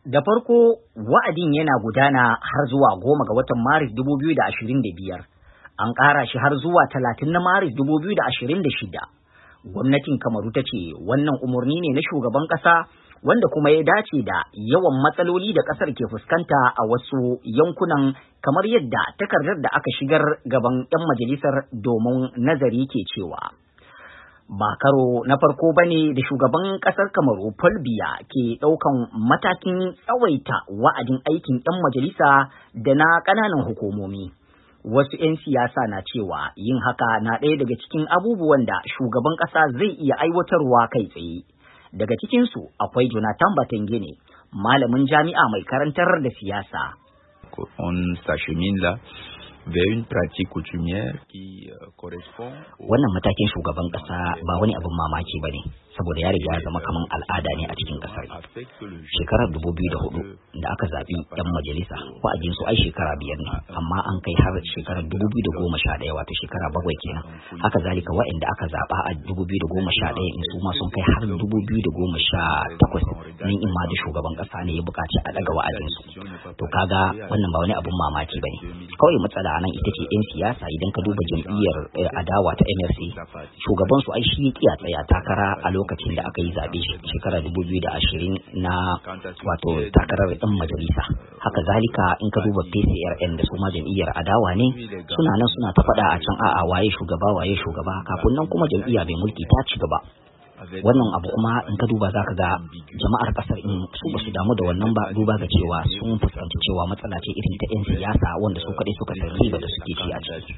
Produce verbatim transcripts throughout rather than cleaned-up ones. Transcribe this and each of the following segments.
Da farko wa'adin yana gudana har zuwa goma ga watan Maris dubu biyu da ashirin da biyar. An ƙara shi har zuwa talatin na Maris dubu biyu da ashirin da shida. Gwamnatin Kamaru ta ce wannan umarni ne na shugaban ƙasa wanda kuma ya dace da yawan matsaloli da ƙasar ke fuskanta a wasu yankunan kamar yadda takardar da aka shigar gaban 'yan majalisar domin nazari ke cewa. Ba karo na farko ba ne da shugaban ƙasar Kamaru Paul Biya ke ɗaukan matakin tsawaita wa'adin aikin 'yan majalisa da na ƙananan hukumomi. Wasu 'yan siyasa na cewa yin haka na ɗaya daga cikin abubuwan da shugaban ƙasa zai iya aiwatarwa kai tsaye. Daga cikinsu akwai Jonathan Batengene, malamin jami'a mai karantar da siyasa. On s'achemine là vers une pratique coutumière qui correspond. Wannan matakin shugaban kasa ba wani abin mamaki bane, saboda ya riga ya zama kaman al'ada ne a cikin kasar. Shekarar dubu biyu da hudu da aka zabi yan majalisa, wa'adin su ai shekara biyar ne, amma an kai har shekarar dubu biyu da goma sha ɗaya, wato shekara bakwai kenan. Haka zalika wa'anda aka zaba a dubu biyu da goma sha ɗaya in su ma sun kai har dubu biyu da goma sha takwas ne, in ma da shugaban kasa ne ya buƙaci a daga wa'adin su. To kaga wannan ba wani abin mamaki bane. Kawai matsala nan ita ce 'yan siyasa. Idan ka duba jam'iyyar adawa ta M R C, shugaban su ai shi ya kiya tsaya takara a lokacin da aka yi zaɓe shekara dubu biyu da ashirin na wato takarar ɗan majalisa. Haka zalika in ka duba P C R N da su ma jam'iyyar adawa ne, suna nan suna ta faɗa a can a'a waye shugaba waye shugaba, kafin nan kuma jam'iyya mai mulki ta ci gaba. Wannan abu kuma in ka duba za ka ga jama'ar kasar in su ba su damu da wannan ba, duba ga cewa sun fuskanci cewa matsala ce irin ta 'yan siyasa wanda su kaɗai suka san riba da suke ci a ciki.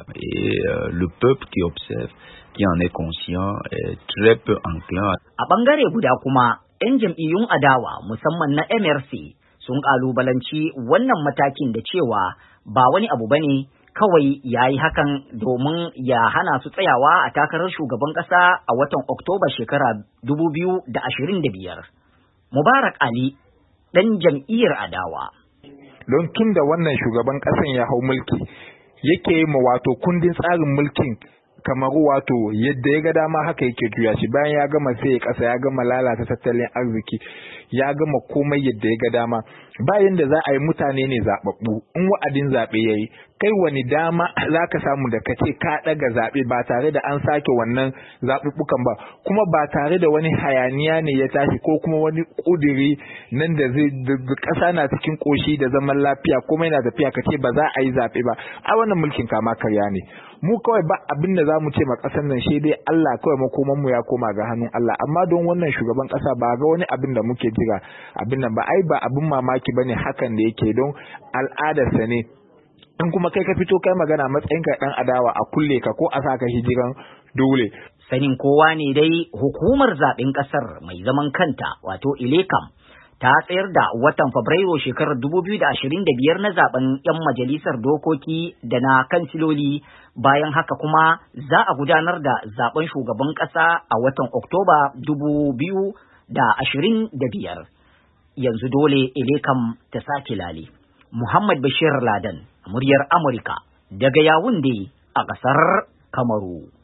Le peuple qui observe, qui en est conscient, est très peu enclin. A bangare guda kuma 'yan jam'iyyun adawa musamman na M R C sun kalubalanci wannan matakin da cewa ba wani abu bane, kawai ya yi hakan domin ya hana su tsayawa a takarar shugaban ƙasa a watan Oktoba shekara dubu biyu da ashirin da biyar. Mubarak Ali, ɗan jam'iyyar adawa. Don tun da wannan shugaban ƙasan ya hau mulki, yake yi ma wato kundin tsarin mulkin Kamaru wato yadda ya ga dama haka yake juya shi. Bayan ya gama sai ya ƙasa, ya gama lalata tattalin arziki, ya gama komai yadda ya ga dama. Bayan da za a yi mutane ne zaɓaɓɓu, in wa'adin zaɓe ya yi, kai wani dama za ka samu da ka ce ka ɗaga zaɓe ba tare da an sake wannan zaɓuɓɓukan ba, kuma ba tare da wani hayaniya ne ya tashi ko kuma wani ƙudiri nan da zai ƙasa na cikin ƙoshi da zaman lafiya kuma yana tafiya ka ce ba za a yi zaɓe ba. A wannan mulkin kama karya ne. Mu kawai ba abin da za mu ce ma ƙasar nan shi dai Allah kawai makoman mu ya koma ga hannun Allah, amma don wannan shugaban ƙasa ba ga wani abin da muke jira abin nan ba, ai ba abin mamaki bane hakan da yake, don al'adarsa ne. In kuma kai ka fito kai magana matsayin ka dan adawa a kulle ka ko a saka hijiran dole. Sanin kowa ne dai hukumar zaben kasar mai zaman kanta wato Ilekam ta tsayar da watan Fabrairu shekarar dubu biyu da ashirin da biyar na zaben 'yan majalisar dokoki da na kansiloli. Bayan haka kuma za a gudanar da zaben shugaban ƙasa a watan Oktoba dubu biyu da ashirin da biyar. Yanzu dole Ilekam ta sake lale. Muhammad Bashir Laden, muryar Amurka, daga Yawunde a ƙasar Kamaru.